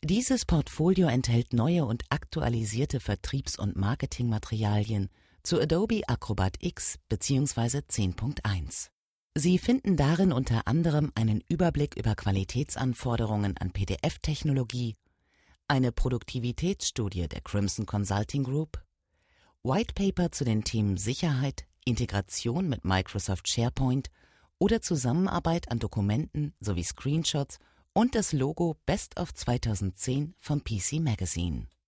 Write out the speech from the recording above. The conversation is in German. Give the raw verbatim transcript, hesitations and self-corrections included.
Dieses Portfolio enthält neue und aktualisierte Vertriebs- und Marketingmaterialien zu Adobe Acrobat X bzw. zehn Punkt eins. Sie finden darin unter anderem einen Überblick über Qualitätsanforderungen an P D F-Technologie, eine Produktivitätsstudie der Crimson Consulting Group, Whitepaper zu den Themen Sicherheit, Integration mit Microsoft SharePoint oder Zusammenarbeit an Dokumenten sowie Screenshots und das Logo Best of zweitausendzehn vom P C Magazine.